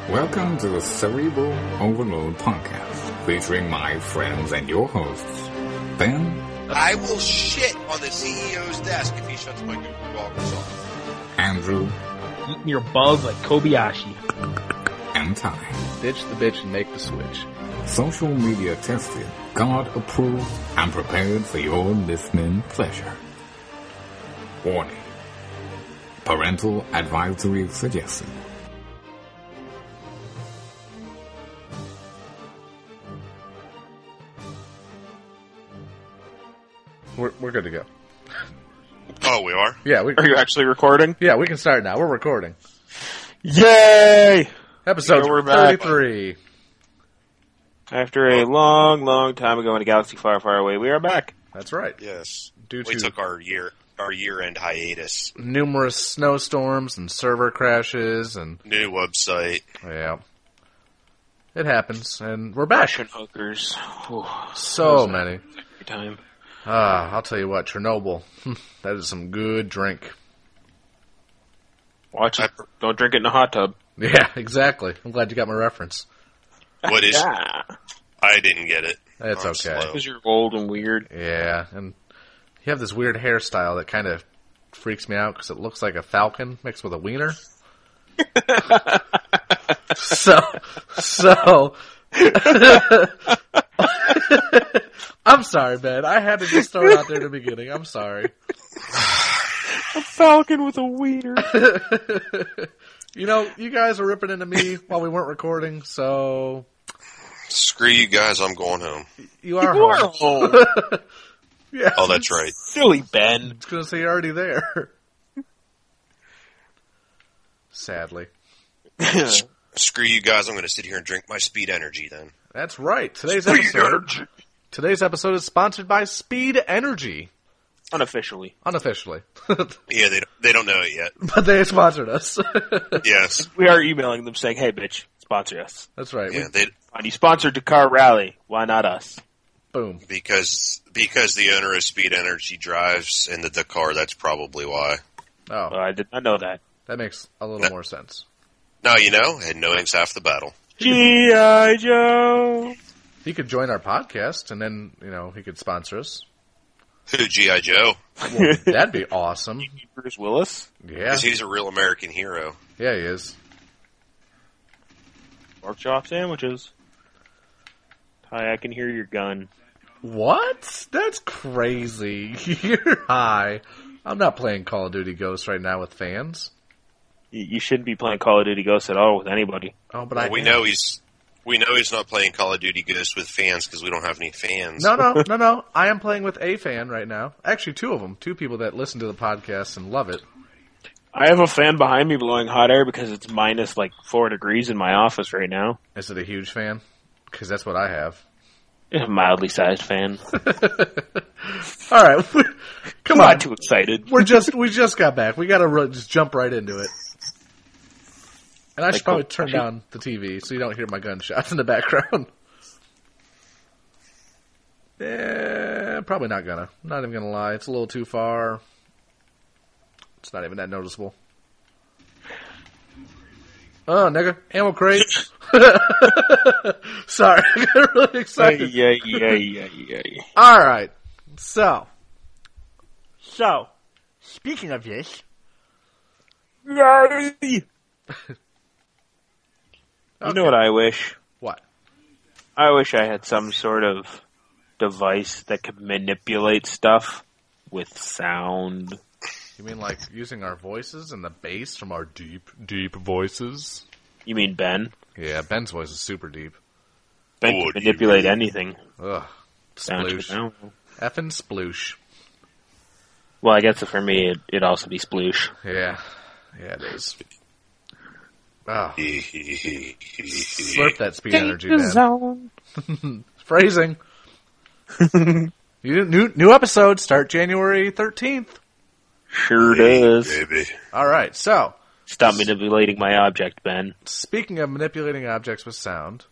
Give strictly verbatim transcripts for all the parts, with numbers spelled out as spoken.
Welcome to the Cerebral Overload Podcast, featuring my friends and your hosts, Ben. I will shit on the C E O's desk if he shuts my Google Walkers off. Andrew. Eating your balls like Kobayashi. And Ty. Ditch the bitch and make the switch. Social media tested, God approved, and prepared for your listening pleasure. Warning. Parental advisory suggested. We're we're good to go. Oh, we are? Yeah, we Are you actually recording? yeah we can start now. We're recording. Yay! Episode Yeah, we're back. thirty-three. After a long, long time ago in a galaxy far, far away, we are back. That's right. Yes. Due We to took our year our year-end hiatus. numerous snowstorms and server crashes and New website. yeah, it happens, and we're back. Russian hookers. Whew, So many. every time. Ah, I'll tell you what, Chernobyl. That is some good drink. Watch it. Don't drink it in a hot tub. Yeah, exactly. I'm glad you got my reference. What is... Yeah. I didn't get it. It's I'm okay. slow. Because you're old and weird. Yeah, and you have this weird hairstyle that kind of freaks me out because it looks like a falcon mixed with a wiener. so, so. I'm sorry, Ben. I had to just throw it out there in the beginning. I'm sorry. A falcon with a wiener. You know, you guys were ripping into me while we weren't recording, so Screw you guys, I'm going home. you are You are home. home. Yeah, Oh, that's right. Silly Ben. I was going to say you're already there. Sadly. Screw you guys, I'm going to sit here and drink my speed energy then. That's right. Today's episode. Today's episode is sponsored by Speed Energy. Unofficially. Unofficially. Yeah, they don't, they don't know it yet. But they sponsored us. Yes. We are emailing them saying, hey, bitch, sponsor us. That's right. Yeah, We, they And you sponsored Dakar Rally. Why not us? boom. because because the owner of Speed Energy drives in the Dakar, that's probably why. Oh, Well, I did not know that. that makes a little That- more sense. Now you know, and knowing's half the battle. G I. Joe. He could join our podcast, and then, you know, he could sponsor us. Who, G I. Joe? Well, that'd be awesome. Bruce Willis. Yeah. Because he's a real American hero. Yeah, he is. Pork chop sandwiches. Hi, I can hear your gun. What? That's crazy. You're high. I'm not playing Call of Duty Ghosts right now with fans. You, you shouldn't be playing Call of Duty Ghosts at all with anybody. Oh, but Well, I we am. know he's we know he's not playing Call of Duty Ghosts with fans because we don't have any fans. No, no, no, no. I am playing with a fan right now. Actually, two of them. Two people that listen to the podcast and love it. I have a fan behind me blowing hot air because it's minus like four degrees in my office right now. Is it a huge fan? Because that's what I have. A mildly sized fan. All right, come Not on. too excited. We're just we just got back. We got to ru- just jump right into it. And I should Like, probably oh, turn actually- down the T V so you don't hear my gunshots in the background. Yeah, probably not gonna. Not even gonna lie. It's a little too far. It's not even that noticeable. Oh, nigga. Ammo crate. Sorry. I got really excited. Yeah, yeah, yeah, yeah, yeah. All right. So. So. Speaking of this. You know what I wish? What? I wish I had some sort of device that could manipulate stuff with sound. You mean like using our voices and the bass from our deep, deep voices? You mean Ben? Yeah, Ben's voice is super deep. Ben Oh, can do you manipulate really? anything. Ugh. Sound to Sploosh. sound. Effing sploosh. Well, I guess for me, it, it'd also be sploosh. Yeah. Yeah, it is. Oh, Slurp slurp that speed energy, man. Phrasing. You- new new episode start January thirteenth. Sure does. baby. All right, so Stop manipulating my object, Ben. speaking of manipulating objects with sound,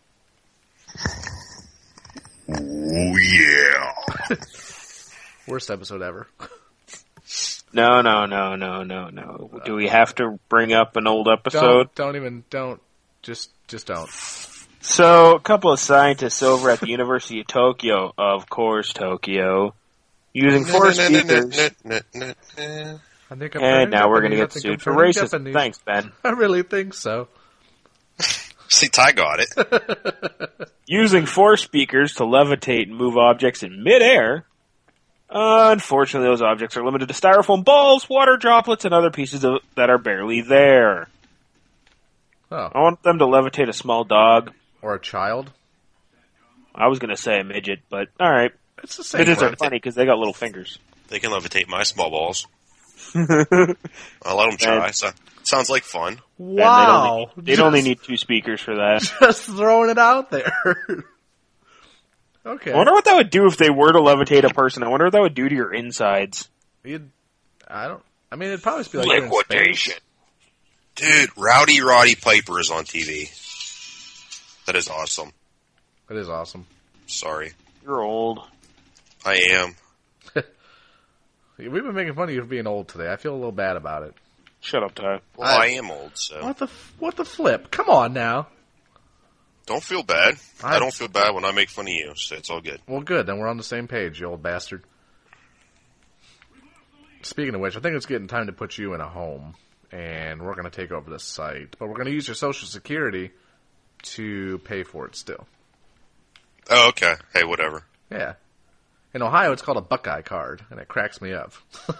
Oh yeah. worst episode ever. No, no, no, no, no, no. Do we have to bring up an old episode? Don't don't even don't Just, just don't. So, a couple of scientists over at the University of Tokyo, of course, Tokyo, using four speakers. I think I'm and now Japanese. we're going to I get think sued I'm for turning racism. Japanese. Thanks, Ben. I really think so. See, Ty got it. Using four speakers to levitate and move objects in midair. Uh, unfortunately, those objects are limited to styrofoam balls, water droplets, and other pieces of, that are barely there. Oh. I want them to levitate a small dog. Or a child. I was going to say a midget, but alright. It's the same. Midgets thing. are funny because they got little fingers. They can levitate my small balls. I'll let them try. So, sounds like fun. Wow. And they'd only, they'd only need two speakers for that. Just throwing it out there. Okay. I wonder what that would do if they were to levitate a person. I wonder what that would do to your insides. You'd, I don't. I mean, it'd probably just be like you're in space. Liquidation. Dude, Rowdy Roddy Piper is on T V. That is awesome. That is awesome. Sorry. You're old. I am. We've been making fun of you for being old today. I feel a little bad about it. Shut up, Ty. Well, I- I am old, so. What the what the flip? Come on now. Don't feel bad. I- I don't feel bad when I make fun of you, so it's all good. Well, good. Then we're on the same page, you old bastard. Speaking of which, I think it's getting time to put you in a home, and we're going to take over the site. But we're going to use your Social Security to pay for it still. Oh, okay. Hey, whatever. Yeah. In Ohio, it's called a Buckeye card, and it cracks me up.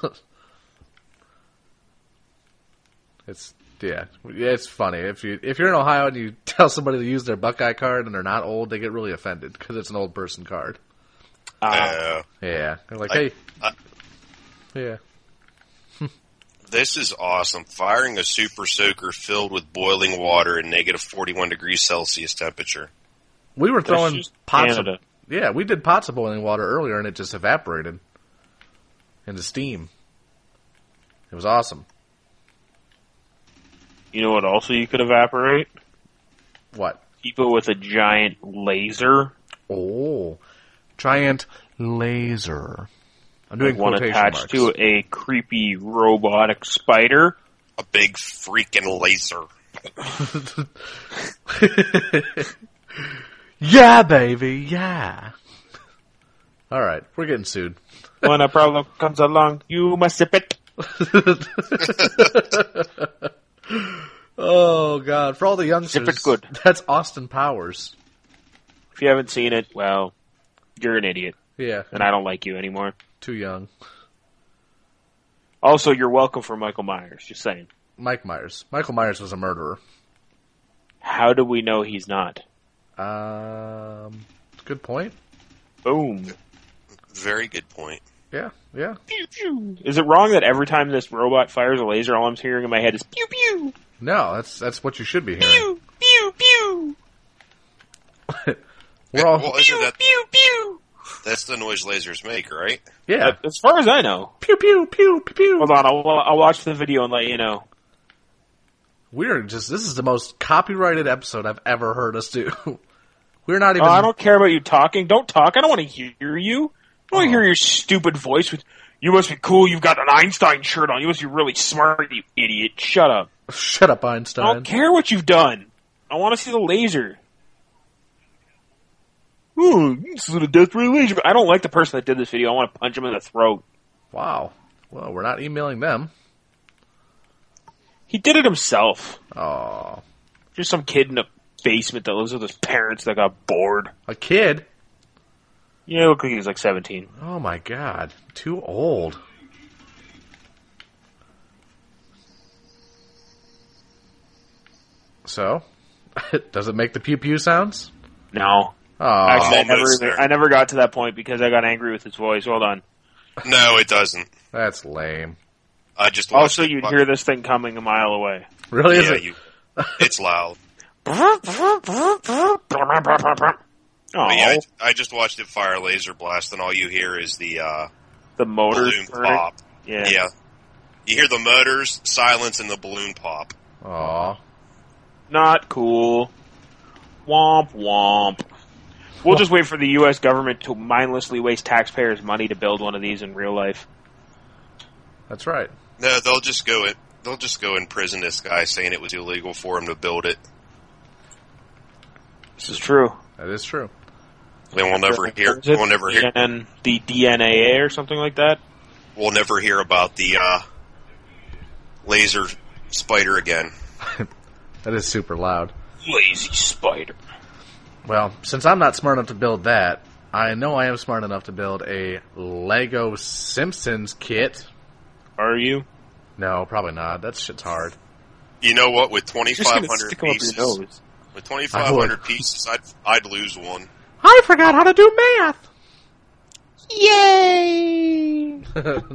It's yeah, it's funny. If you if you're in Ohio and you tell somebody to use their Buckeye card and they're not old, they get really offended because it's an old person card. Uh, Uh, Yeah, they're like, I- hey, I- yeah. this is awesome. Firing a super soaker filled with boiling water at negative forty-one degrees Celsius temperature. We were that's throwing just pots. Of, Canada. yeah, we did pots of boiling water earlier, and it just evaporated into steam. It was awesome. You know what also you could evaporate? What? People with a giant laser. Oh, giant laser. I'm doing One quotation attached marks. to a creepy robotic spider. A big freaking laser. Yeah, baby, yeah. All right, we're getting sued. When a problem comes along, you must sip it. Oh, God. For all the youngsters, If it's good. that's Austin Powers. If you haven't seen it, well, you're an idiot, Yeah, and I don't like you anymore. too young. Also, you're welcome for Michael Myers, just saying. Mike Myers. Michael Myers was a murderer. How do we know he's not? Um, good point. Boom. Very good point. Yeah, yeah. Pew, pew. Is it wrong that every time this robot fires a laser, all I'm hearing in my head is pew pew, No, that's that's what you should be hearing. pew, pew, pew, We're all Well, isn't that pew, pew. that's the noise lasers make, right? yeah. As far as I know. Pew pew pew pew pew. Hold on, I'll, I'll watch the video and let you know. We're just this is the most copyrighted episode I've ever heard us do. We're not even. Oh, I don't care about you talking. Don't talk. I don't want to hear you. I don't want to hear your stupid voice with, you must be cool, you've got an Einstein shirt on, you must be really smart, you idiot. Shut up. Shut up, I Einstein. don't care what you've done. I want to see the laser. Ooh, this is a death ray laser. I don't like the person that did this video. I want to punch him in the throat. Wow. Well, we're not emailing them. He did it himself. Oh, Just some kid in a basement that lives with his parents that got bored. a kid. Yeah, look like he was like seventeen. Oh my God, too old. So, does it make the pew pew sounds? No. Oh, Actually, I never, Almost even- there. I never got to that point because I got angry with his voice. Hold on. No, it doesn't. that's lame. I just watched Also, it. you'd hear this thing coming a mile away. Really? Is Yeah, it? you. It's loud. Oh, But yeah, I, I just watched it fire a laser blast, and all you hear is the uh, the motors balloon burning. pop. Yeah. Yeah. You hear the motors, silence, and the balloon pop. Aw. Not cool. Womp womp. We'll just wait for the U S government to mindlessly waste taxpayers' money to build one of these in real life. That's right. No, they'll just go in. They'll just go and prison this guy, saying it was illegal for him to build it. This is true. That is true. Then we'll never hear. Is it We'll never hear. D N the D N A A or something like that. We'll never hear about the uh, laser spider again. That is super loud. Lazy spider. Well, since I'm not smart enough to build that, I know I am smart enough to build a Lego Simpsons kit. Are you? No, probably not. That shit's hard. You know what? With Just twenty-five gonna hundred stick 'em up pieces, your nose. with twenty-five hundred pieces, I'd I'd lose one. I forgot how to do math! Yay!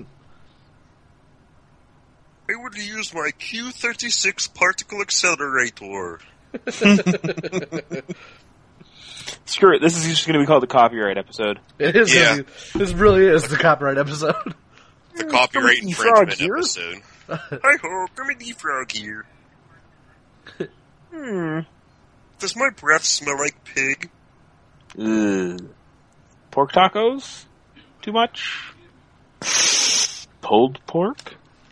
I would use my Q thirty-six particle accelerator. Screw it. This is just going to be called the copyright episode. It is. Yeah. Really, this really is the copyright episode. The copyright Comedy frog infringement here. episode. Hi ho, Comedy Frog here. Hmm. Does my breath smell like pig? Ugh. Pork tacos? Too much? Pulled pork?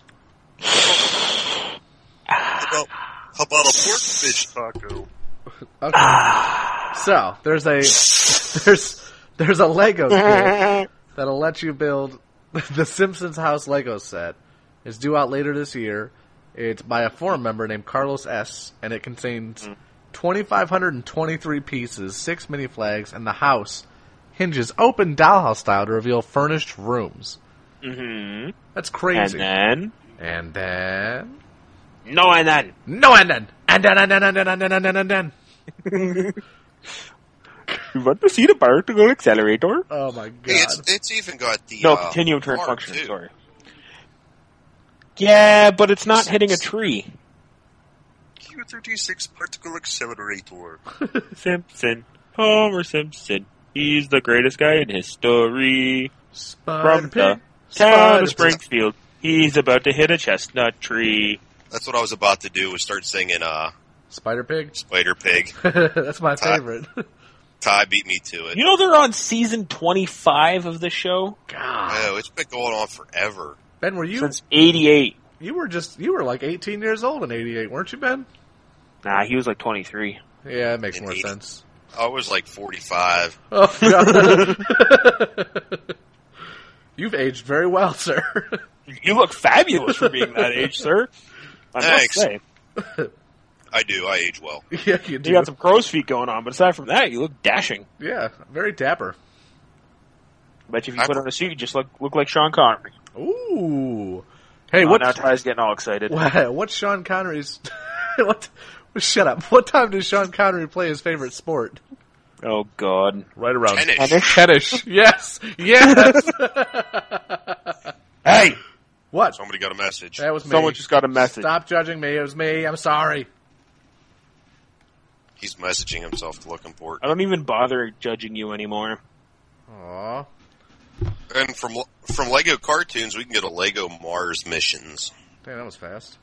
How about, how about a pork fish taco? Okay. So there's a there's there's a Lego kit that'll let you build the Simpsons house Lego set. It's due out later this year. It's by a forum member named Carlos S. and it contains two thousand five hundred twenty-three pieces, six mini flags, and the house hinges open dollhouse style to reveal furnished rooms. Mm-hmm. That's crazy. And then? And then No, and then. no, and then and then and then and then and then and then and then. You want to see the particle accelerator? Oh my god! Hey, it's, it's even got the No, uh, continuum turn bar, function, too. sorry. Yeah, but it's not hitting a tree. Q thirty-six particle accelerator. Simpson. Homer Simpson. He's the greatest guy in history. Spider From pig, the town spider of Springfield. He's about to hit a chestnut tree. That's what I was about to do, was start singing uh, Spider Pig. Spider Pig. That's my Ty- favorite. Ty beat me to it. You know they're on season twenty-five of the show? God, Oh, it's been going on forever. Ben, were you? Since eighty-eight. You were just you were like eighteen years old in eighty-eight, weren't you, Ben? Nah, he was like twenty-three. Yeah, it makes In more eighty. sense. I was like forty-five. Oh God. You've aged very well, sir. You look fabulous for being that age, sir. I Thanks. must say. I do. I age well. Yeah, you do. You got some crow's feet going on, but aside from that, you look dashing. Yeah, very dapper. I bet you if you I- put on a suit, you just look look like Sean Connery. Ooh. Hey, Oh, what? now Ty's getting all excited. What? What's Sean Connery's? What? Shut up. What time does Sean Connery play his favorite sport? Oh, God. Right around Tennis. tennis. Yes. Yes. Hey! What? Somebody got a message. That was me. Someone just got a message. Stop judging me. It was me. I'm sorry. He's messaging himself to look I important. don't even bother judging you anymore. Aw. And from from Lego cartoons, we can get a Lego Mars missions. Damn, that was fast.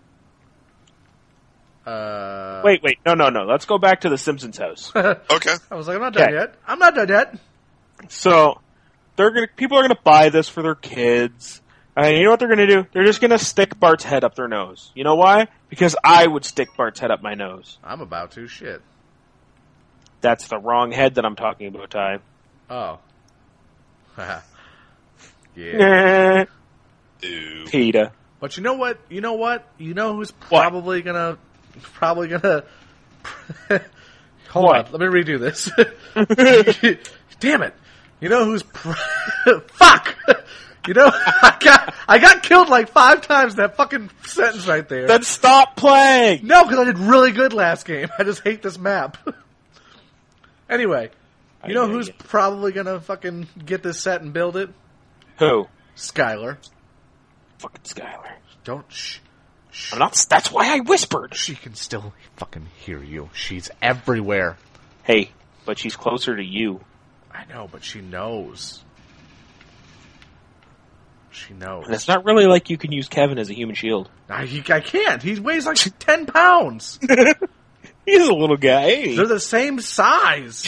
Uh. Wait, wait. No, no, no. Let's go back to the Simpsons house. Okay. I was like, I'm not done Okay. yet. I'm not done yet. So, they're gonna people are gonna buy this for their kids. And you know what they're gonna do? They're just gonna stick Bart's head up their nose. You know why? Because I would stick Bart's head up my nose. I'm about to. Shit. That's the wrong head that I'm talking about, Ty. Oh. Yeah. Ew. Peter. But you know what? You know what? You know who's probably gonna, probably gonna. Hold What? on, let me redo this. Damn it! You know who's? Pr- Fuck! You know, I got I got killed like five times in that fucking sentence right there. Then stop playing! No, because I did really good last game. I just hate this map. Anyway, you I know hear who's you. probably gonna fucking get this set and build it? Who? Skylar. Fucking Skylar. Don't shh. I'm not. That's why I whispered. She can still fucking hear you. She's everywhere. Hey, but she's closer to you. I know, but she knows. She knows. And it's not really like you can use Kevin as a human shield. I, he, I can't. He weighs like ten pounds. He's a little guy. They're the same size.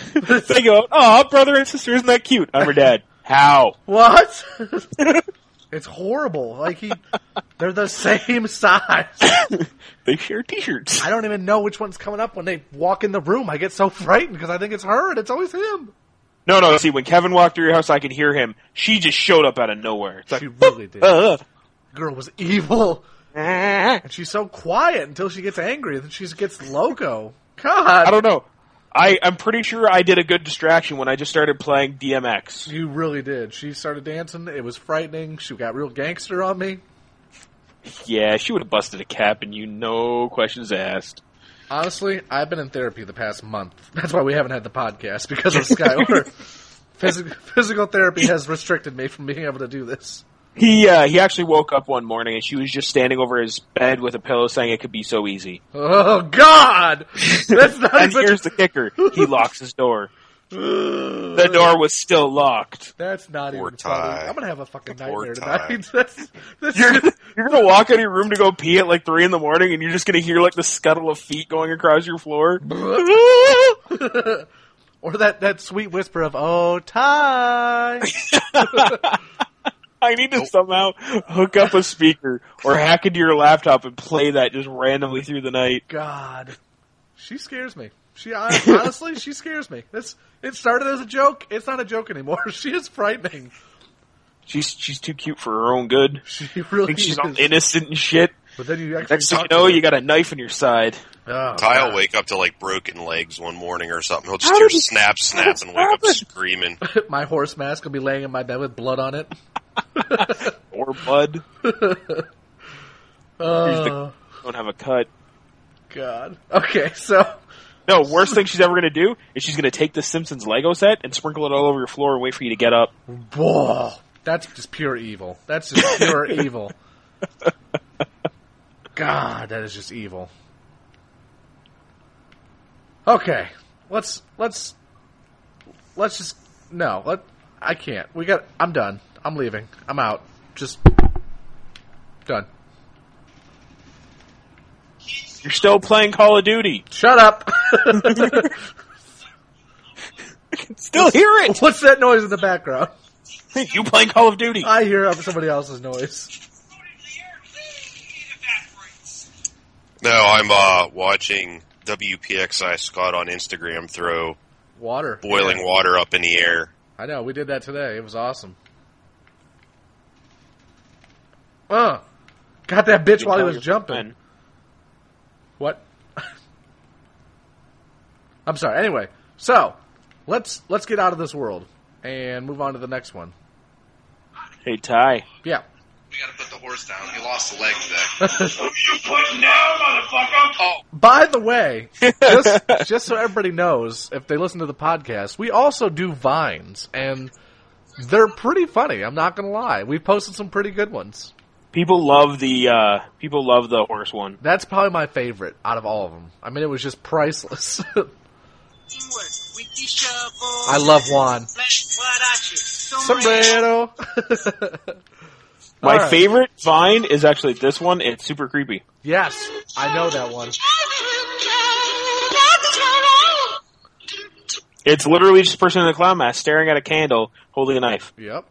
They go, oh, brother and sister, isn't that cute? I'm her dad. How? What? It's horrible. Like he, they're the same size. They share T-shirts. I don't even know which one's coming up when they walk in the room. I get so frightened because I think it's her and it's always him. No, no. See, when Kevin walked through your house, I could hear him. She just showed up out of nowhere. It's like, she really did. Uh, Girl was evil, and she's so quiet until she gets angry. Then she gets loco. God, I don't know. I, I'm pretty sure I did a good distraction when I just started playing D M X. You really did. She started dancing. It was frightening. She got real gangster on me. Yeah, she would have busted a cap and you no questions asked. Honestly, I've been in therapy the past month. That's why we haven't had the podcast, because of Skylar. Physical, physical therapy has restricted me from being able to do this. He uh, he actually woke up one morning and she was just standing over his bed with a pillow saying it could be so easy. Oh, God! That's not And even... here's the kicker. He locks his door. The door was still locked. That's not Poor even funny. Ty. I'm gonna have a fucking Poor nightmare Ty. tonight. That's, that's You're, you're going to walk out of your room to go pee at like three in the morning and you're just going to hear like the scuttle of feet going across your floor. Or that, that sweet whisper of, oh, Ty! I need to somehow hook up a speaker or hack into your laptop and play that just randomly through the night. God. She scares me. She honestly, she scares me. This it started as a joke. It's not a joke anymore. She is frightening. She's she's too cute for her own good. She I really think she's is. all innocent and shit. But then you actually Next thing you talk know, to her. you got a knife in your side. Oh, Ty God. will wake up to like broken legs one morning or something. He'll just How hear did he- snap, snap, and wake up screaming. My horse mask will be laying in my bed with blood on it. Or blood. Oh, Don't have a cut. God. Okay, so No, worst thing she's ever going to do is she's going to take the Simpsons Lego set and sprinkle it all over your floor and wait for you to get up. whoa, that's just pure evil. That's just pure evil. God, that is just evil. Okay, let's let's let's just no. Let I can't. We got. I'm done. I'm leaving. I'm out. Just done. You're still playing Call of Duty. Shut up. Still hear it. What's that noise in the background? You playing Call of Duty. I hear somebody else's noise. No, I'm uh, watching W P X I Scott on Instagram throw Water. boiling Yeah. water up in the air. I know. We did that today. It was awesome. Uh, got that bitch while he was jumping. What? I'm sorry. Anyway, so let's let's get out of this world and move on to the next one. Hey, Ty. Yeah. We gotta put the horse down. He lost a leg today. You putting down, motherfucker? Oh, By the way, just just so everybody knows, if they listen to the podcast, we also do vines, and they're pretty funny. I'm not gonna lie. We've posted some pretty good ones. People love the uh, people love the horse one. That's probably my favorite out of all of them. I mean, it was just priceless. I love Juan. Sombrero. My All right. favorite Vine is actually this one. It's super creepy. Yes, I know that one. It's literally just a person in a clown mask staring at a candle, holding a knife. Yep.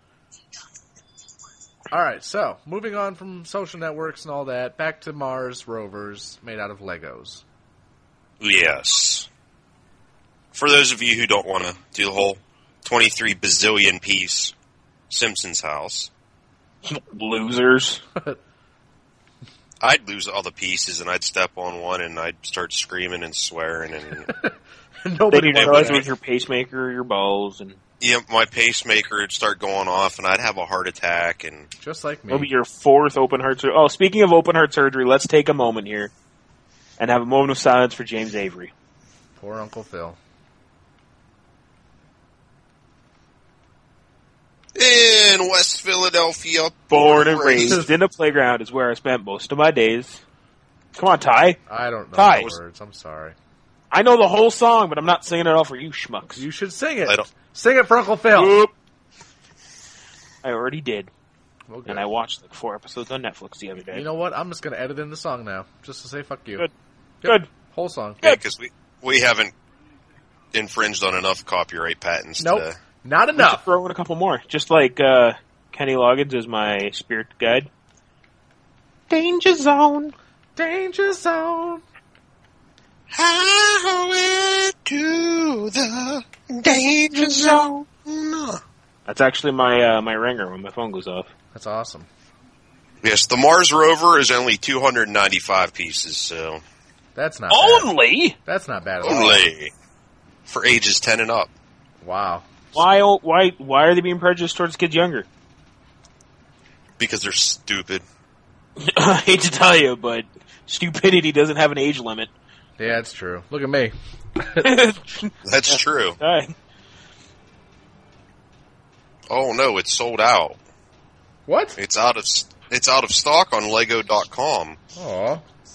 All right, so moving on from social networks and all that, back to Mars rovers made out of Legos. yes. For those of you who don't want to do the whole twenty-three bazillion piece Simpsons house, Losers. I'd lose all the pieces and I'd step on one and I'd start screaming and swearing and They Nobody didn't would- realize it was your pacemaker or your balls, and yeah, my pacemaker would start going off and I'd have a heart attack and just like me. maybe your fourth open heart surgery. Oh, speaking of open heart surgery, let's take a moment here and have a moment of silence for James Avery. Poor Uncle Phil. in West Philadelphia, Born and raised in a playground is where I spent most of my days. Come on, Ty. I don't know Ty. the words. I'm sorry. I know the whole song, but I'm not singing it all for you schmucks. You should sing it. I don't- Sing it for Uncle Phil. Oop. I already did, Well, good. and I watched like four episodes on Netflix the other day. You know what? I'm just going to edit in the song now, just to say fuck you. Good. Yep. Good. Whole song. Yeah, because we we haven't infringed on enough copyright patents. Nope. To, Not We should enough. throw in a couple more, just like uh, Kenny Loggins is my spirit guide. Danger zone. Danger zone. Highway to the danger zone. That's actually my uh, my ringer when my phone goes off. That's awesome. Yes, the Mars rover is only two hundred ninety-five pieces, so... That's not bad. Only? That's not bad at all. Only. For ages ten and up. Wow. Why, why, why are they being prejudiced towards kids younger? Because they're stupid. I hate to tell you, but stupidity doesn't have an age limit. Yeah, it's true. Look at me. That's true. Right. Oh no, it's sold out. What? It's out of it's out of stock on Lego dot com. Aw.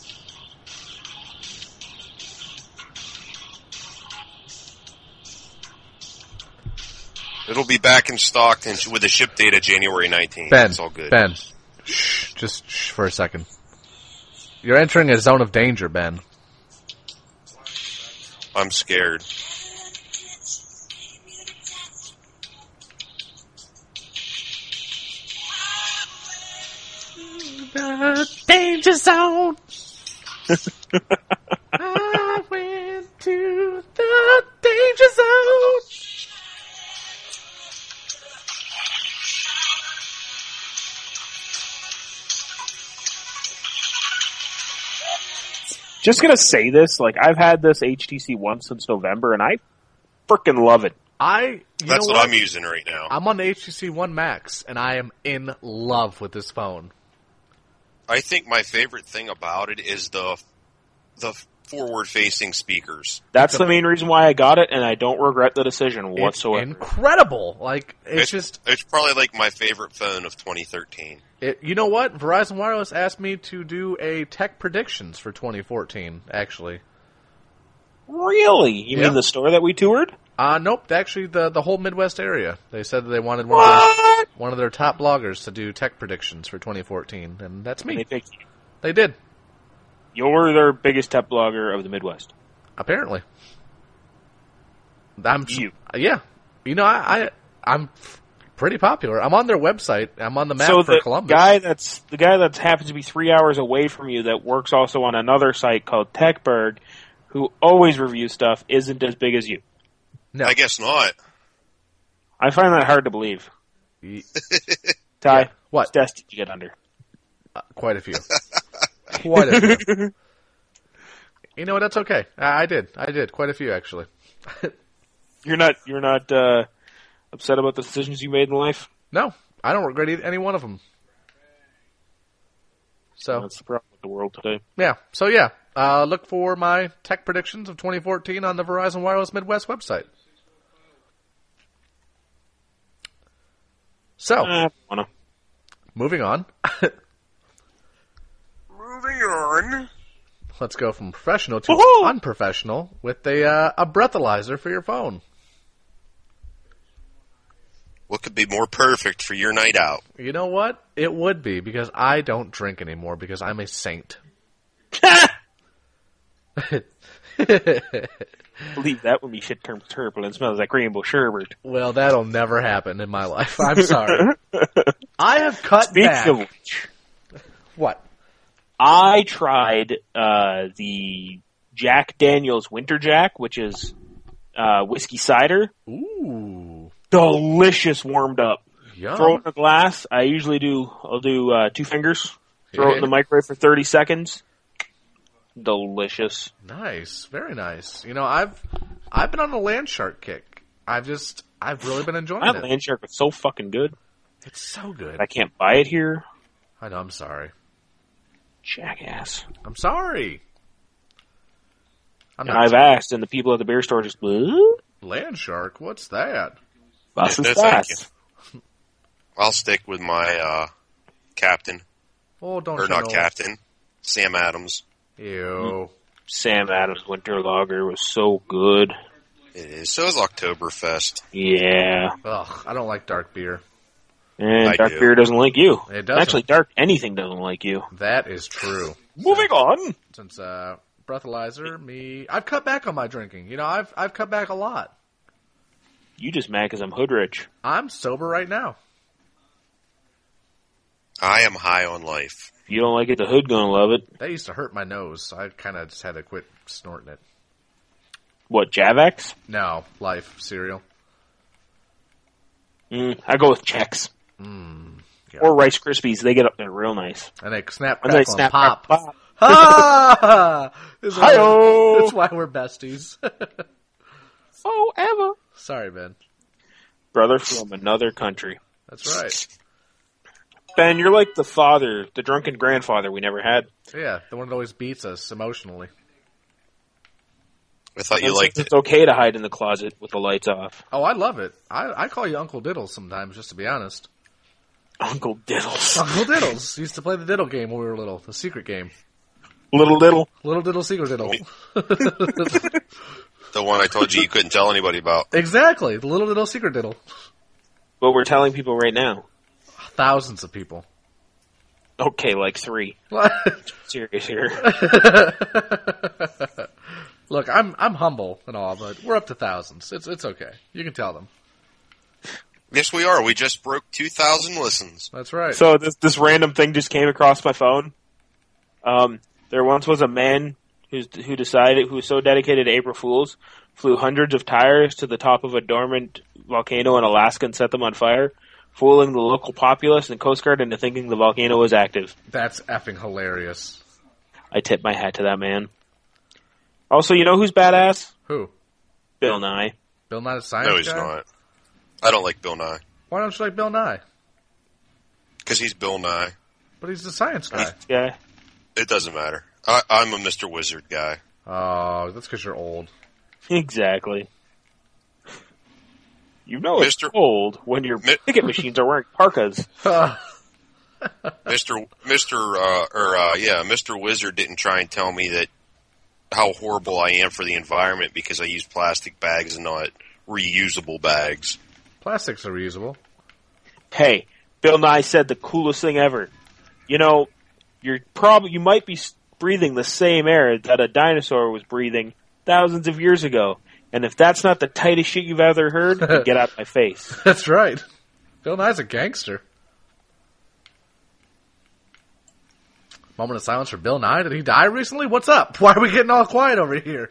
It'll be back in stock and with a ship date of January nineteenth. Ben, It's all good. Ben, shh, just shh for a second. You're entering a zone of danger, Ben. I'm scared. The danger zone. I went to the danger zone. Just gonna say this, like, I've had this H T C One since November, and I frickin' love it. I, you That's know what what I'm using right now. I'm on the H T C One Max, and I am in love with this phone. I think my favorite thing about it is the the forward-facing speakers. That's the main reason why I got it, and I don't regret the decision whatsoever. It's incredible. Like, it's, It's just, it's probably like my favorite phone of twenty thirteen. it, you know what? Verizon Wireless asked me to do a tech predictions for twenty fourteen, actually. Really? You Yeah. mean the store that we toured? Uh, nope, actually the, the whole Midwest area. They said that they wanted one of, their, one of their top bloggers to do tech predictions for twenty fourteen, and that's They me. picked you. They did, You're their biggest tech blogger of the Midwest. apparently. I'm You. Yeah. You know, I, I, I'm pretty popular. I'm on their website. I'm on the map so for the Columbus. guy that's the guy that happens to be three hours away from you that works also on another site called Techberg, who always reviews stuff, isn't as big as you. No. I guess not. I find that hard to believe. Y- Ty, Yeah. What? what desk did you get under? Uh, quite a few. Quite a few. You know what? That's okay. I, I did. I did. Quite a few, actually. You're not you're not uh, upset about the decisions you made in life? No, I don't regret e- any one of them. So, That's the problem with the world today. yeah. So, yeah. Uh, look for my tech predictions of twenty fourteen on the Verizon Wireless Midwest website. So, I don't wanna. moving on. Moving on. Let's go from professional to Woohoo! unprofessional with a uh, a breathalyzer for your phone. What could be more perfect for your night out? You know what? It would be, because I don't drink anymore because I'm a saint. Believe that when me shit turns purple and smells like rainbow sherbet. Well, that'll never happen in my life. I'm sorry. I have cut Speaking back. of which, What? I tried uh, the Jack Daniels Winter Jack, which is uh, whiskey cider. Ooh. Delicious warmed up. Yum. Throw it in a glass. I usually do, I'll do uh, two fingers. Throw it in the Yeah. microwave for thirty seconds. Delicious. Nice. Very nice. You know, I've I've been on a land shark kick. I've just I've really been enjoying That it. land shark was so fucking good. It's so good. I can't buy it here. I know, I'm sorry. Jackass. I'm sorry. I'm And not I've asked, and the people at the beer store just, "What? land shark. What's that? Was No, ist thank das?" I'll stick with my uh, captain. Oh, don't Or you not know? captain. Sam Adams. Ew. Sam Adams Winter Lager was so good. It is. So is Oktoberfest. Yeah. Ugh, I don't like dark beer. And I dark do. beer doesn't like you. It doesn't. Actually, dark anything doesn't like you. That is true. Moving on. Since uh, breathalyzer, me, I've cut back on my drinking. You know, I've I've cut back a lot. You just mad because I'm hood rich. I'm sober right now. I am high on life. If you don't like it, the hood gonna love it. That used to hurt my nose, so I kind of just had to quit snorting it. What, Javex? No, Life cereal. Mm, I go with Chex. Mm, yeah. Or Rice Krispies. They get up there real nice. And they snap, And they crackle, snap, and pop. pop. Ha! That's why, Hi-yo! that's why we're besties. Forever. Sorry, Ben. Brother from another country. That's right. Ben, you're like the father, the drunken grandfather we never had. Yeah, the one that always beats us emotionally. I thought you It's- liked it's it. okay to hide in the closet with the lights off. Oh, I love it. I, I call you Uncle Diddles sometimes, just to be honest. Uncle Diddles. Uncle Diddles. Used to play the Diddle game when we were little. The secret game. Little Diddle. Little Diddle, Secret Diddle. The one I told you you couldn't tell anybody about. Exactly. The Little Diddle, Secret Diddle. But we're telling people right now. Thousands of people. Okay, like three. What? Serious here. Look, I'm I'm humble and all, but we're up to thousands. It's it's okay. You can tell them. Yes, we are. We just broke two thousand listens. That's right. So this this random thing just came across my phone. Um, there once was a man who's, who decided who was so dedicated to April Fools, flew hundreds of tires to the top of a dormant volcano in Alaska and set them on fire, fooling the local populace and Coast Guard into thinking the volcano was active. That's effing hilarious. I tip my hat to that man. Also, you know who's badass? Who? Bill Nye. Bill Nye the Science No, he's Guy? not. I don't like Bill Nye. Why don't you like Bill Nye? Because he's Bill Nye. But he's the science guy. Yeah. It doesn't matter. I, I'm a Mister Wizard guy. Oh, that's because you're old. Exactly. You know it's Mister cold when your Mi- ticket machines are wearing parkas. Mister Mister Uh, or uh, yeah, Mister Wizard didn't try and tell me that how horrible I am for the environment because I use plastic bags and not reusable bags. Plastics are reusable. Hey, Bill Nye said the coolest thing ever. You know, you're probably you might be breathing the same air that a dinosaur was breathing thousands of years ago. And if that's not the tightest shit you've ever heard, then get out of my face. That's right. Bill Nye's a gangster. Moment of silence for Bill Nye. Did he die recently? What's up? Why are we getting all quiet over here?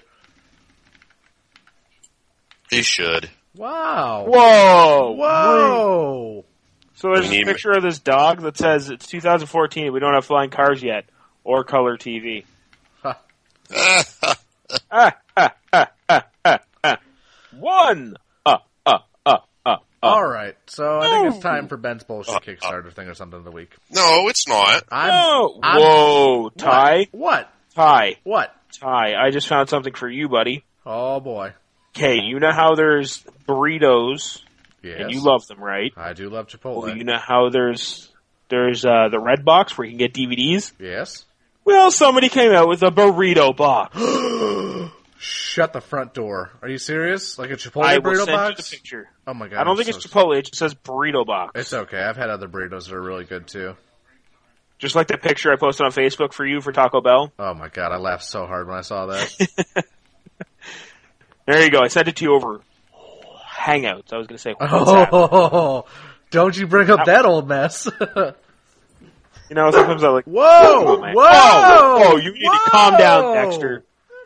He should. Wow. Whoa! Whoa. So there's We a need- picture of this dog that says it's two thousand fourteen. We don't have flying cars yet, or color T V. Ah, ah, ah, ah, ah, ah. One. Uh, uh, uh, uh, uh. All right. So I think it's time for Ben's bullshit Kickstarter thing or something of the week. No, it's not. I'm, No. I'm- Whoa, Ty, What? Ty, What? Ty. I just found something for you, buddy. Oh boy. Okay, you know how there's burritos, Yes. and you love them, right? I do love Chipotle. Well, you know how there's there's uh, the red box where you can get D V Ds. Yes. Well, somebody came out with a burrito box. Shut the front door. Are you serious? Like a Chipotle I will burrito send you box? the picture. Oh my god. I don't I'm think so it's Chipotle. It just says burrito box. It's okay. I've had other burritos that are really good too. Just like the picture I posted on Facebook for you for Taco Bell. Oh my god, I laughed so hard when I saw that. There you go. I sent it to you over Hangouts. I was going to say WhatsApp. Oh, don't you bring up that old mess. You know, sometimes I like, Whoa! oh, man. Whoa! Whoa! Whoa! You need Whoa! to calm down, Dexter.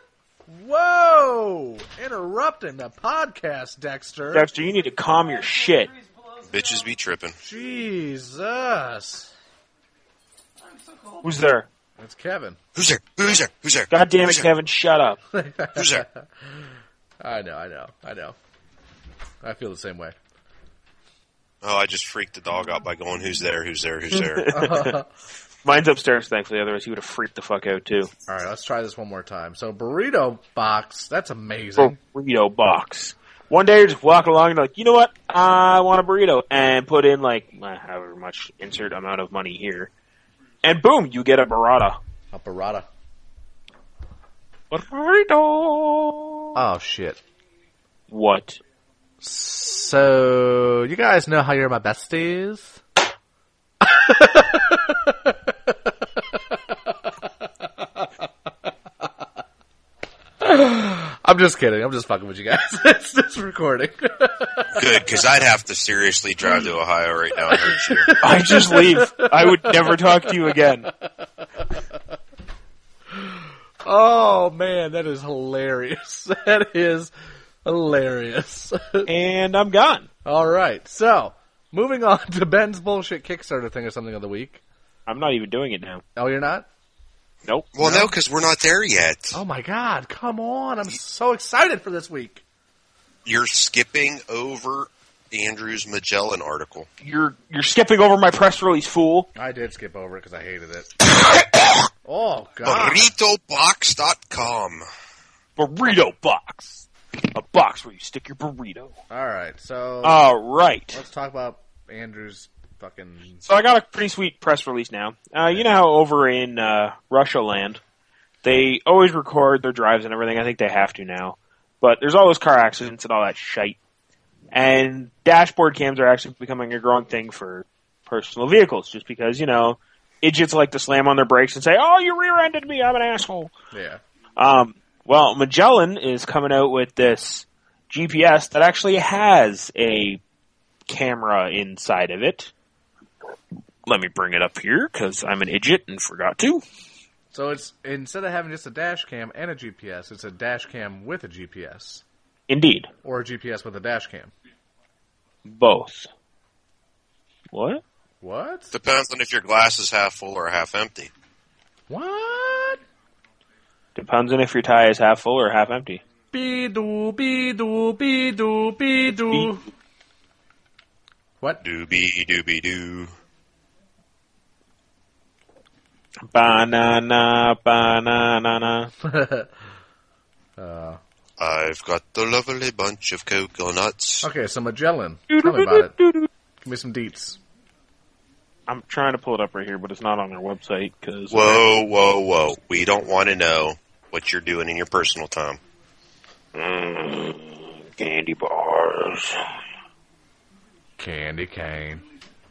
Whoa! Interrupting the podcast, Dexter. Dexter, you need to calm your shit. Bitches be tripping. Jesus. Who's there? It's Kevin. Who's there? Who's there? Who's there? God damn it, Who's there? Kevin, shut up. Who's there? I know, I know, I know. I feel the same way. Oh, I just freaked the dog out by going, who's there? Who's there? Who's there? Mine's upstairs, thankfully, otherwise he would have freaked the fuck out, too. All right, let's try this one more time. So, burrito box, that's amazing. Burrito box. One day you're just walking along and you're like, you know what? I want a burrito. And put in, like, however much insert amount of money here. And boom, you get a burrata. A burrata. Burrito. Oh, shit. What? So, you guys know how you're my besties? I'm just kidding. I'm just fucking with you guys. It's just recording. Good, because I'd have to seriously drive to Ohio right now and hurt you. I just leave. I would never talk to you again. Oh, man, that is hilarious. That is hilarious. And I'm gone. All right, so moving on to Ben's bullshit Kickstarter thing or something of the week. I'm not even doing it now. Oh, you're not? Nope. Well, no, because we're not there yet. Oh, my God, come on. I'm so excited for this week. You're skipping over Andrew's Magellan article. You're you're skipping over my press release, fool. I did skip over it because I hated it. Oh, God. burrito box dot com. Burrito box. A box where you stick your burrito. All right, so All right. let's talk about Andrew's fucking... So I got a pretty sweet press release now. Uh, you know how over in uh, Russia land, they always record their drives and everything. I think they have to now. But there's always car accidents and all that shite. And dashboard cams are actually becoming a growing thing for personal vehicles, just because, you know, idiots like to slam on their brakes and say, oh, you rear-ended me, I'm an asshole. Yeah. Um, well, Magellan is coming out with this G P S that actually has a camera inside of it. Let me bring it up here, because I'm an idiot and forgot to. So it's, instead of having just a dash cam and a G P S, it's a dash cam with a G P S. Indeed. Or a G P S with a dash cam. Both. What? What? Depends on if your glass is half full or half empty. What? Depends on if your tie is half full or half empty. Be-doo, be-doo, be-doo, be-doo. What? Doobie doobie doo. Banana, banana. uh, I've got the lovely bunch of coconuts. okay, so Magellan. Tell me about it. Give me some deets. I'm trying to pull it up right here, but it's not on their website. Cause Whoa, whoa, whoa. We don't want to know what you're doing in your personal time. Mm, candy bars. Candy cane.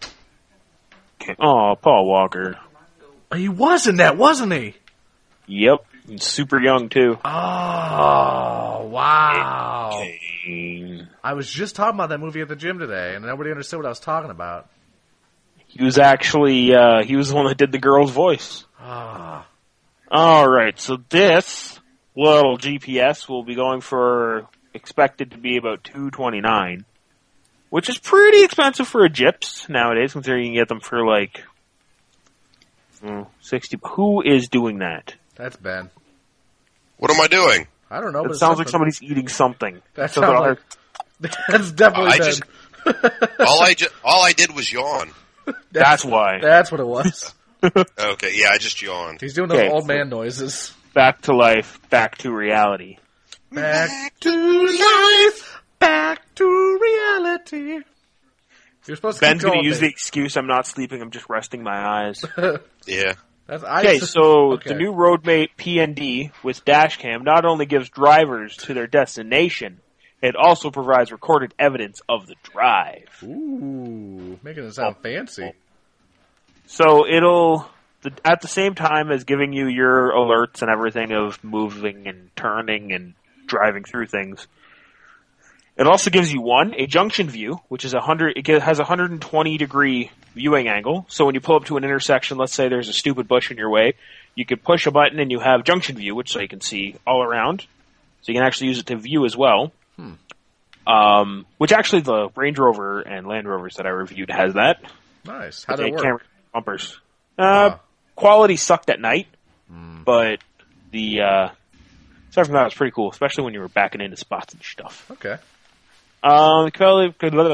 Oh, Paul Walker. He was in that, wasn't he? Yep. He's super young, too. Oh, wow. Okay. I was just talking about that movie at the gym today, and nobody understood what I was talking about. He was actually, uh, he was the one that did the girl's voice. Ah. Alright, so this little G P S will be going for, expected to be about two twenty-nine, which is pretty expensive for a Gyps nowadays, considering you can get them for like, mm, sixty. Who is doing that? That's Ben. What am I doing? I don't know. It but sounds like something. somebody's eating something. That So sounds they're- like... That's definitely I Ben. just- all I ju- all I did was yawn. That's why. That's what it was. Okay, yeah, I just yawned. He's doing those Okay. old man noises. Back to life, back to reality. Back to life, back to reality. You're supposed to Ben's keep going going, to use the babe. excuse I'm not sleeping, I'm just resting my eyes. Yeah. That's, I, Okay, so okay. the new Roadmate P N D with dashcam not only gives drivers to their destination, it also provides recorded evidence of the drive. Ooh, making it sound fancy. So it'll, the, at the same time as giving you your alerts and everything of moving and turning and driving through things, it also gives you one, a junction view, which is a hundred, it has a one hundred twenty degree viewing angle. So when you pull up to an intersection, let's say there's a stupid bush in your way, you could push a button and you have junction view, which so you can see all around. So you can actually use it to view as well. Hmm. Um, which actually the Range Rover and Land Rovers that I reviewed has that. Nice. How They did it work? camera bumpers. Uh, Ah. Quality sucked at night, Hmm. but the uh, aside from that, was pretty cool, especially when you were backing into spots and stuff. Okay. Um, quality-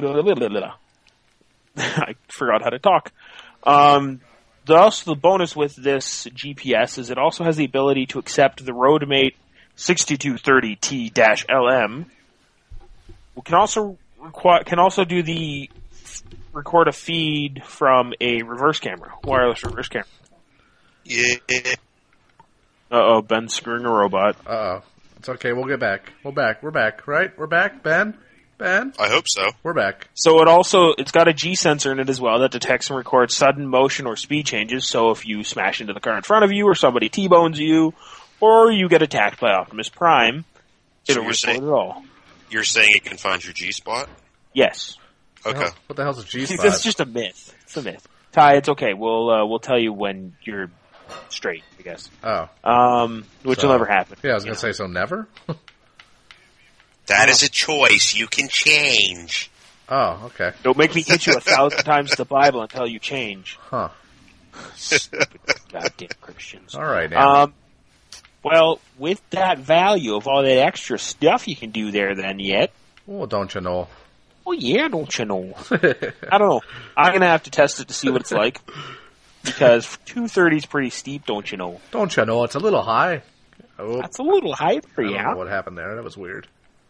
I forgot how to talk. Um, the, also the bonus with this G P S is it also has the ability to accept the Roadmate sixty-two thirty T L M. We can also require can also do the record a feed from a reverse camera, wireless reverse camera. Yeah. Uh oh, Ben's screwing a robot. Uh-oh. It's okay. We'll get back. We're back. We're back, right? We're back, Ben? Ben? I hope so. We're back. So it also it's got a G sensor in it as well that detects and records sudden motion or speed changes. So if you smash into the car in front of you, or somebody T-bones you, or you get attacked by Optimus Prime, It'll you're report saying- it all. You're saying it can find your G spot? Yes. Okay. What the hell's a G spot? That's just a myth. It's a myth. Ty, it's okay. We'll uh, we'll tell you when you're straight, I guess. Oh. Um, which So- will never happen. Yeah, I was you going to know. say, so never? That is a choice you can change. Oh, okay. Don't make me hit you a thousand times the Bible until you change. Huh. Stupid goddamn Christians. All right, now. Um, well, with that value of all that extra stuff you can do there, then yet. Oh, don't you know? Oh yeah, don't you know? I don't know. I'm gonna have to test it to see what it's like because two thirty is pretty steep, don't you know? Don't you know? It's a little high. Oh, That's a little high for I you. don't know what happened there. That was weird.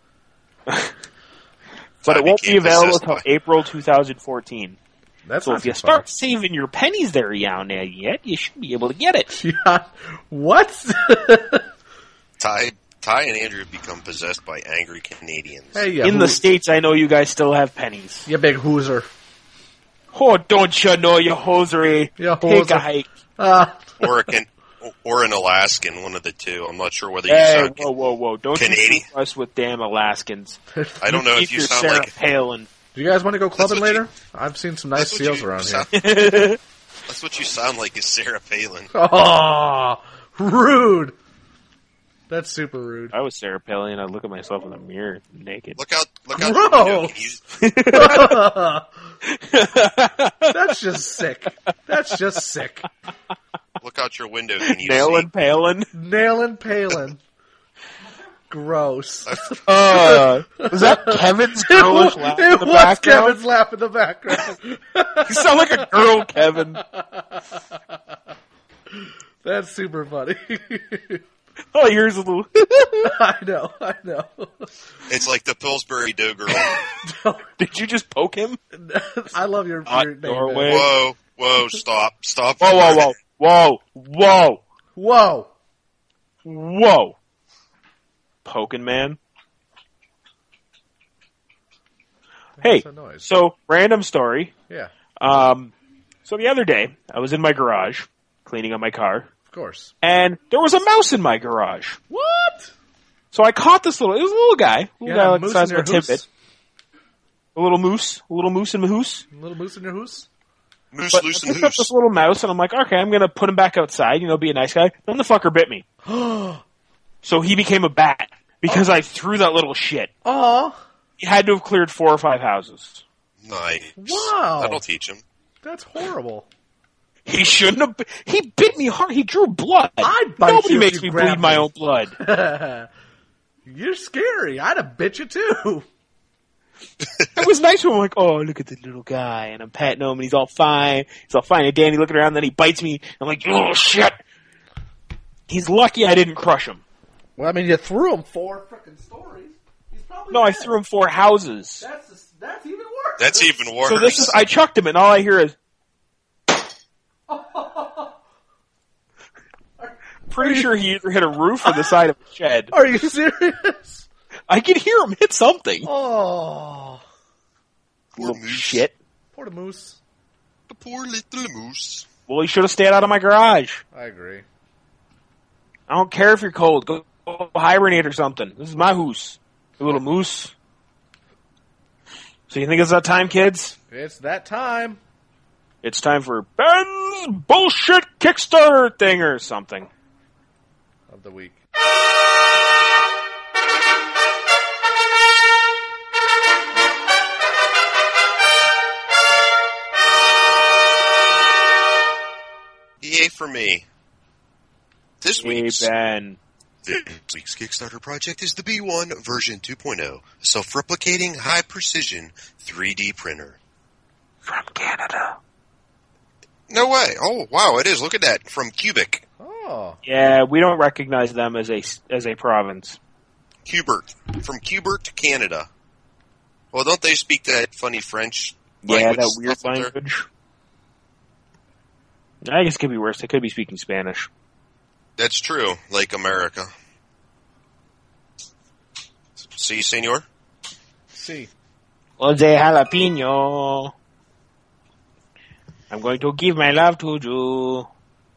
But it won't be became available possessed until by- April twenty fourteen. That's So not if you too start saving your pennies there, down there yet, you should be able to get it. far. Yeah. What? Ty, Ty and Andrew have become possessed by angry Canadians. Hey, yeah. In the States, I know you guys still have pennies. You big hooser. Oh, don't you know, you hosiery. You Take hoser. a hike. Ah. Or a can, or an Alaskan, one of the two. I'm not sure whether you Hey, sound. whoa, whoa, whoa. Don't Canadian. you fool us with damn Alaskans. I don't know if Keep you your sound Sarah like. Palin. Do you guys want to go clubbing what you- later? I've seen some nice That's what seals you around sound- here. That's what you sound like, is Sarah Palin. Oh, rude. That's super rude. I was Sarah Palin, and I look at myself in the mirror naked. Look out! Look out! Gross. your window. Can you- That's just sick. That's just sick. Look out your window. Can you Nailing Palin. Nailing Palin. Gross. Uh, was that Kevin's It girlish was, laugh it in the was background? Kevin's laugh in the background. You sound like a girl, Kevin. That's super funny. Oh, here's a little. I know, I know. see? It's like the Pillsbury Dough girl. Did you just poke him? I love your, Hot your name. doorway. man. Whoa! Whoa! Stop! Stop! Whoa, whoa, whoa, whoa, whoa, Whoa. whoa. Poking man. Hey, What's that noise? so random story. Yeah, Um, so the other day, I was in my garage cleaning up my car, of course. and there was a mouse in my garage. What? So I caught this little. It was a little guy, a You little had guy a like the moose size in of a your hoose? tidbit, a little moose, a little moose in my hoose. Little moose in your hoose? Moose But loose I and picked up this loose. little mouse, and I'm like, okay, I'm gonna put him back outside. You know, be a nice guy. Then the fucker bit me. So he became a bat because I threw that little shit. Oh, He had to have cleared four or five houses. Nice. Wow. That'll teach him. that's horrible. He shouldn't have. Bi- he bit me hard. He drew blood. I'd bite Nobody you if makes you me grabbed bleed my me. own blood. You're scary. I'd have bit you too. It was nice when I'm like, oh, look at the little guy, and I'm patting him, and he's all fine. He's all fine. And Danny looking around, and then he bites me. I'm like, oh shit. He's lucky I didn't crush him. Well, I mean, you threw him four freaking stories. He's probably No, I dead. threw him four houses. That's that's even worse. That's even worse. So this is, I chucked him, and all I hear is, pretty sure he either hit a roof or the side of a shed. Are you serious? I could hear him hit something. Oh, Poor Little moose. shit. poor moose. The poor little moose. Well, he should have stayed out of my garage. I agree. I don't care if you're cold. Go, go hibernate or something. This is my hoose. You little moose. So you think it's that time, kids? It's that time. It's time for Ben's bullshit Kickstarter thing or something. Of the week. Yay for me. This Hey, week's, Ben. this week's Kickstarter project is the B one version two point oh, a self-replicating, high-precision three D printer. From Canada. No way. Oh, wow, it is. Look at that. From Cubic. Oh, Yeah, we don't recognize them as a as a province. Cubert. From Cubert, Canada. Well, don't they speak that funny French Yeah, language that weird stuff up there? language. I guess it could be worse. They could be speaking Spanish. That's true, like America. See, senor? see. Jose Jalapeno. I'm going to give my love to you.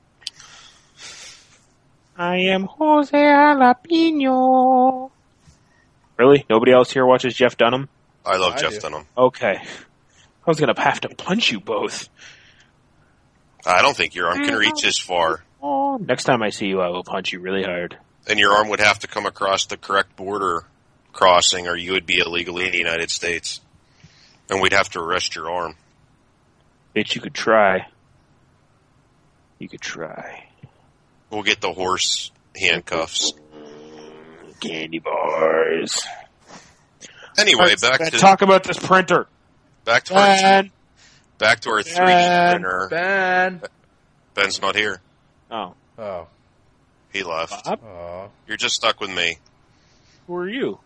I am Jose Jalapeno. Really? Nobody else here watches Jeff Dunham? I love I Jeff do. Dunham. Okay. I was going to have to punch you both. I don't think your arm can reach as far. Oh, next time I see you, I will punch you really hard. And your arm would have to come across the correct border crossing, or you would be illegally in the United States. And we'd have to arrest your arm. Bitch, you could try. You could try. We'll get the horse handcuffs. Candy bars. Anyway, Let's back to talk about this printer. back to our Ben. back to our three D Ben. printer. Ben. Ben's not here. Oh. Oh. He left. Bob? Oh. You're just stuck with me. Who are you?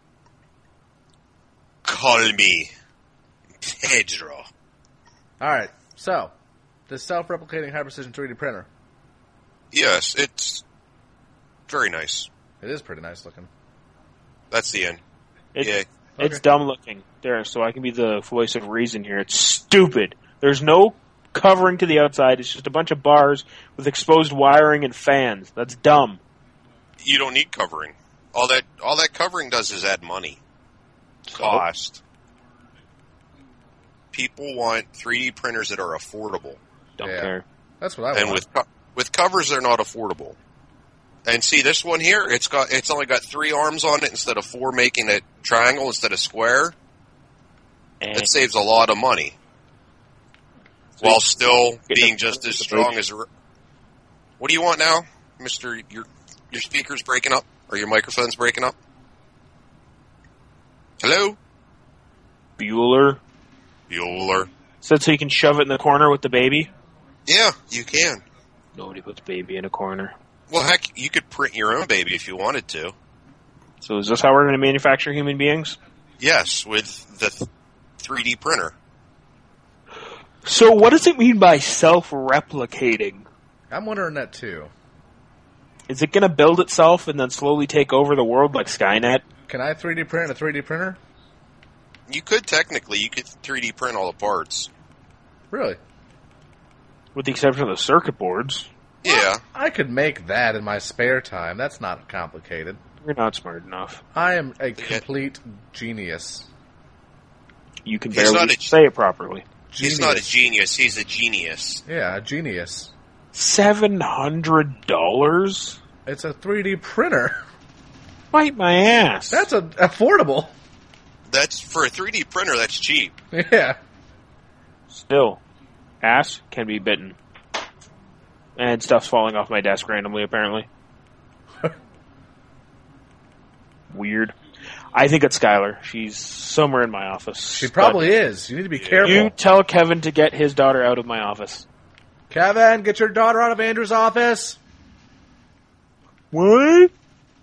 Call me Pedro. All right. So, this self-replicating high-precision three D printer. Yes, it's very nice. It is pretty nice looking. That's the end. It's, Yay. it's Okay. dumb looking. There, so I can be the voice of reason here. It's stupid. There's no covering to the outside. It's just a bunch of bars with exposed wiring and fans. That's dumb. You don't need covering. All that all that covering does is add money. Cost. People want three D printers that are affordable. Don't Yeah. care. That's what I And want. with co- with covers they're not affordable. And see this one here, it's got it's only got three arms on it instead of four, making it triangle instead of square. And It saves a lot of money. While still Get being the- just as the strong bridge. as. a- What do you want now, Mister? Your your speaker's breaking up, or your microphone's breaking up. Hello, Bueller Bueller. said so you can shove it in the corner with the baby. Yeah, you can. Nobody puts baby in a corner. Well, heck, you could print your own baby if you wanted to. So is this how we're going to manufacture human beings? Yes, with the th- three D printer. So what does it mean by self-replicating? I'm wondering that too. Is it going to build itself and then slowly take over the world like Skynet? Can I three D print in a three D printer? You could technically, you could three D print all the parts. Really? With the exception of the circuit boards. Yeah, I could make that in my spare time. That's not complicated. You're not smart enough. I am a complete genius. You can He's barely not a- say it properly. Genius. he's not a genius. He's a genius. Yeah, a genius. Seven hundred dollars? It's a three D printer. Bite my ass. That's a, affordable. That's for a three D printer. That's cheap. Yeah. Still, ass can be bitten. And stuff's falling off my desk randomly, apparently. Weird. I think it's Skylar. She's somewhere in my office. She probably is. You need to be careful. You tell Kevin to get his daughter out of my office. Kevin, get your daughter out of Andrew's office. What?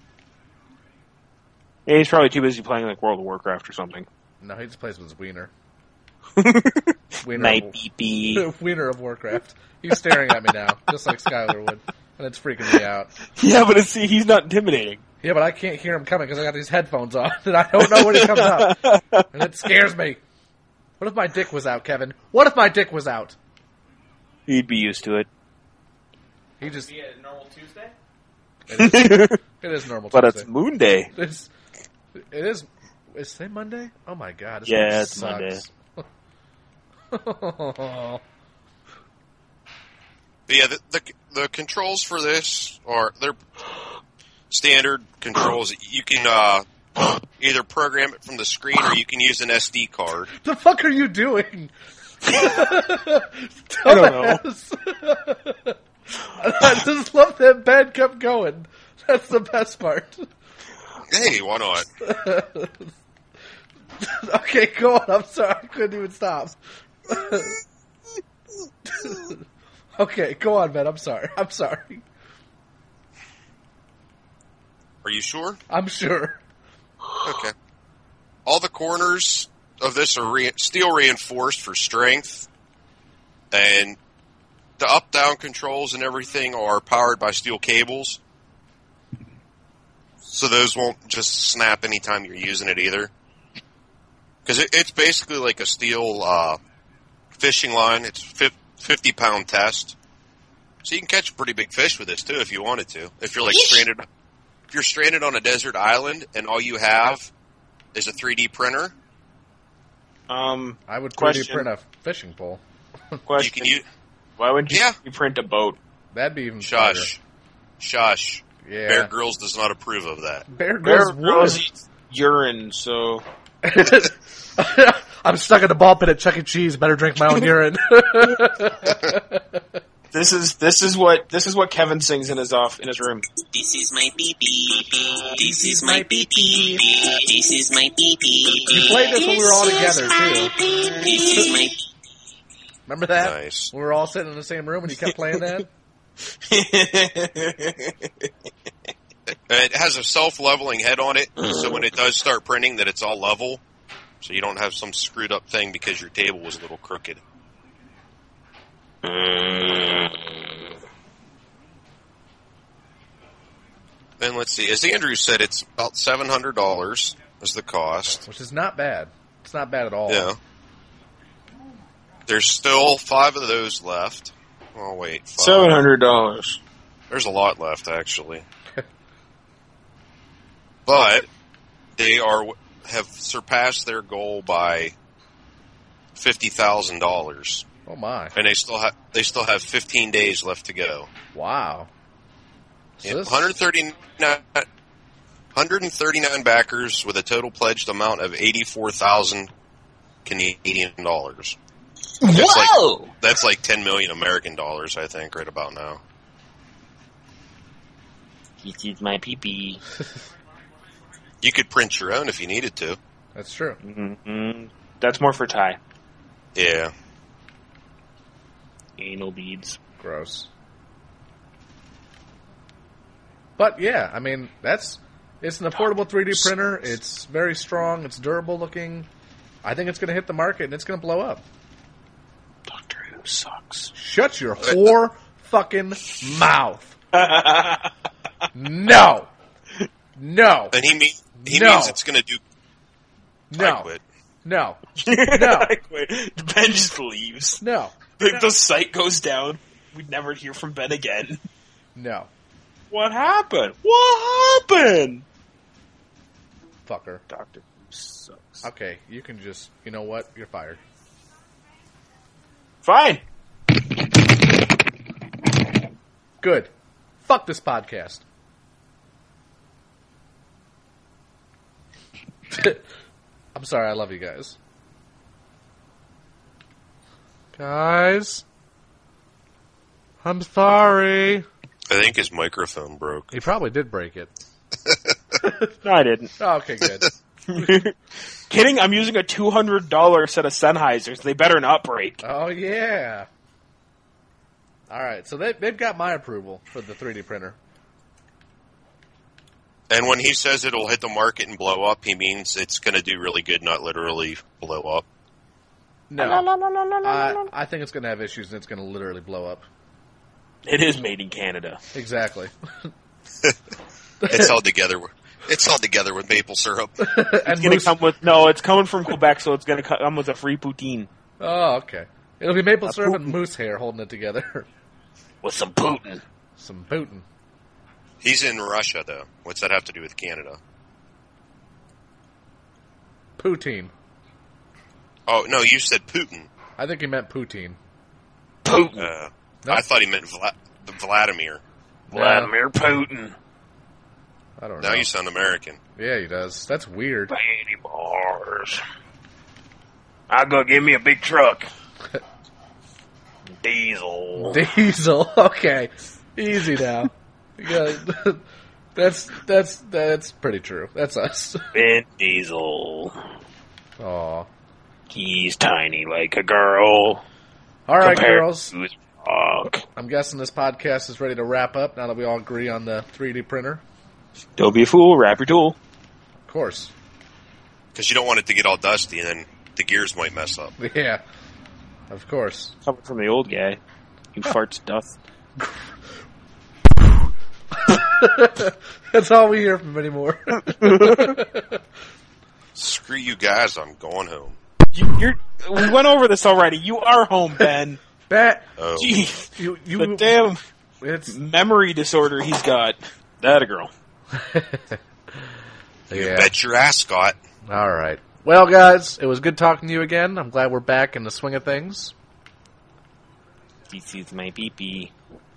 Yeah, he's probably too busy playing like World of Warcraft or something. No, he just plays with his wiener. Wiener My of, pee wiener of Warcraft. He's staring at me now, just like Skylar would, and it's freaking me out. Yeah, but it's, he's not intimidating. Yeah, but I can't hear him coming because I got these headphones on, and I don't know when he comes up, and it scares me. What if my dick was out, Kevin? What if my dick was out? He'd be used to it. He just Be a normal Tuesday? it is, it is normal. But Tuesday. it's Moon Day. It's it is. Is today Monday? Oh my god! This Yeah, week it's Monday. sucks. But yeah, the, the the controls for this are they're standard controls. You can uh, either program it from the screen or you can use an S D card. The fuck are you doing? I don't know. Dumbass. I just love that Ben kept going. That's the best part. Hey, why not? Okay, go on. I'm sorry. I couldn't even stop. Okay, go on, Ben. I'm sorry. I'm sorry. Are you sure? I'm sure. Okay. All the corners of this are re- steel reinforced for strength, and the up-down controls and everything are powered by steel cables. So those won't just snap anytime you're using it either. Because it, it's basically like a steel uh, fishing line. It's fifty pound test. So you can catch a pretty big fish with this too if you wanted to. If you're like stranded, if you're stranded on a desert island and all you have is a three D printer. Um, I would three D question. print a fishing pole. question. You can use Why wouldn't you Yeah. print a boat? That'd be even shush, shush. better. Yeah. Bear Grylls does not approve of that. Bear Bear Grylls Grylls would. eats urine, so I'm stuck in a ball pit at Chuck E. Cheese. Better drink my own urine. this is this is what this is what Kevin sings in his off in his room. This is my pee pee. This is my pee pee. This is my pee pee. You played this when we were all together too. This is my. Remember that? Nice. We were all sitting in the same room and you kept playing that. It has a self-leveling head on it, so when it does start printing, that it's all level, so you don't have some screwed up thing because your table was a little crooked. Then let's see. As Andrew said, it's about seven hundred dollars is the cost. Which is not bad. It's not bad at all. Yeah. There's still five of those left. Oh, wait. Five. Seven hundred dollars. There's a lot left, actually. But they are have surpassed their goal by fifty thousand dollars, Oh my. and they still have they still have fifteen days left to go. Wow. So Yeah, this- one hundred thirty-nine, one hundred thirty-nine backers with a total pledged amount of eighty-four thousand Canadian dollars. That's Whoa! like that's like ten million American dollars, I think, right about now. This is my pee pee. You could print your own if you needed to. That's true. Mm-hmm. That's more for Ty. Yeah. Anal beads. Gross. But yeah, I mean, that's it's an affordable three D printer. It's very strong. It's durable looking. I think it's going to hit the market and it's going to blow up. Doctor Who sucks. Shut your whore fucking mouth. No. No. And he mean he No. means it's going to do. I No. quit. No. No. Ben just leaves. No. The, the site goes down. We'd never hear from Ben again. No. What happened? What happened? Fucker. Doctor Who sucks. Okay, you can just, you know what? You're fired. Fine. Good. Fuck this podcast. I'm sorry, I love you guys. Guys? I'm sorry. I think his microphone broke. He probably did break it. No, I didn't. Oh, okay, good. Kidding? I'm using a two hundred dollars set of Sennheisers. They better not break. Oh, yeah. Alright, so they, they've got my approval for the three D printer. And when he says it'll hit the market and blow up, he means it's going to do really good, not literally blow up. No. I, I think it's going to have issues and it's going to literally blow up. It is made in Canada. Exactly. It's held together. with- It's held together with maple syrup. and It's gonna moose- come with no. It's coming from Quebec, so it's gonna come with a free poutine Oh, okay. It'll be maple syrup and moose hair holding it together. with some Putin. Some Putin. He's in Russia, though. What's that have to do with Canada? Poutine. Oh, no, you said Putin. I think he meant poutine. Putin. Uh, No. I thought he meant Vla- Vladimir. Vladimir Putin. I don't know. Now you sound American. Yeah, he does. That's weird. Eighty bars. I'll go give me a big truck. Diesel. Diesel. Okay. Easy now. Yeah, that's that's that's pretty true. That's us. Vin Diesel. Aw. He's tiny like a girl. All right, compared girls. to his dog. I'm guessing this podcast is ready to wrap up now that we all agree on the three D printer. Don't be a fool. Wrap your tool. Of course. Because you don't want it to get all dusty, and then the gears might mess up. Yeah. Of course. Coming from the old guy who farts dust. That's all we hear from him anymore. Screw you guys, I'm going home. You, you're. We went over this already. You are home, Ben. Bet Oh, Gee, you you the damn it's memory disorder he's got. That a girl. you yeah. bet your ass, Scott. All right. Well, guys, it was good talking to you again. I'm glad we're back in the swing of things. This is my pee-pee.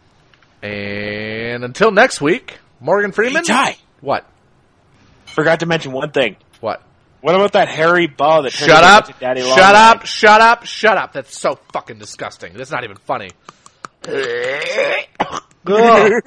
And until next week, Morgan Freeman. Hey, Ty. What? Forgot to mention one thing. What? What about that hairy ball that turned Shut up! into Daddy Shut Long up! Leg? Shut up! Shut up! That's so fucking disgusting. That's not even funny. Ugh.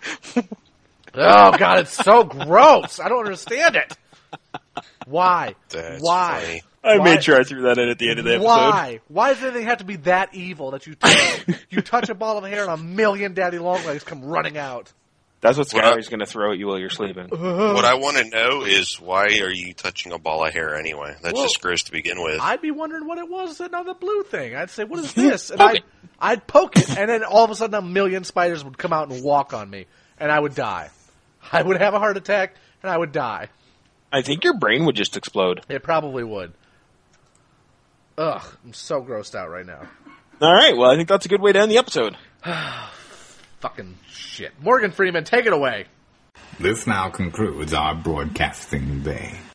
Oh god, it's so gross. I don't understand it. Why? That's Why? funny. I Why? made sure I threw that in at the end of the episode. Why? Why does anything have to be that evil that you touch, you touch a ball of hair and a million daddy long legs come running out? That's what What I- Skyler's going to throw at you while you're sleeping. What I want to know is why are you touching a ball of hair anyway? That's Well, just gross to begin with. I'd be wondering what it was on the blue thing. I'd say, what is this? And Poke I'd, it. I'd poke it, and then all of a sudden a million spiders would come out and walk on me, and I would die. I would have a heart attack, and I would die. I think your brain would just explode. It probably would. Ugh, I'm so grossed out right now. All right, well, I think that's a good way to end the episode. Fucking shit. Morgan Freeman, take it away. This now concludes our broadcasting day.